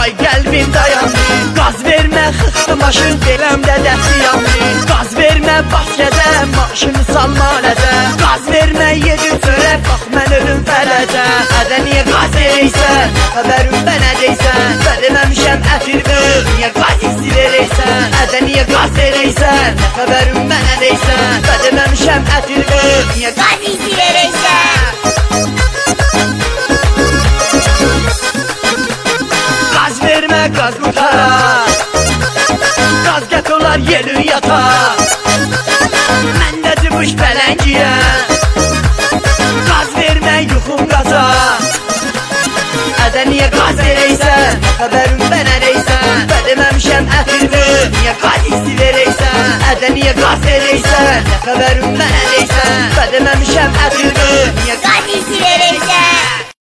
ay qəlbim dayandı. Qaz vermə xıxdı maşın beləmdə dəsti yandı. Qaz vermə bas gəzə maşını salma lədə. Qaz vermə yedir çörək bax mən ölüm fələcə. Ədə niyə qaz verəysən xəbərim bənə deysən. Bədəməmişəm ətir ver niyə qaz hissi verəysən. Ədə niyə qaz verəysən xəbərim bənə deysən. Bədəməmişəm ətir ver niyə qaz hissi verəysən. Qaz vermə qaz qurtarar. Qaz gət olar yelün yatar. Mən də cımış pələngiyəm. Qaz vermə yuxum qazar. Ədə niyə qaz verəysən xəbərim bənə deysən. Bədəməmişəm ətir ver niyə qaz hissi verəysən. Ədə niyə qaz verəysən xəbərim bənə deysən. Bədəməmişəm ətir ver niyə qaz hissi verəysən.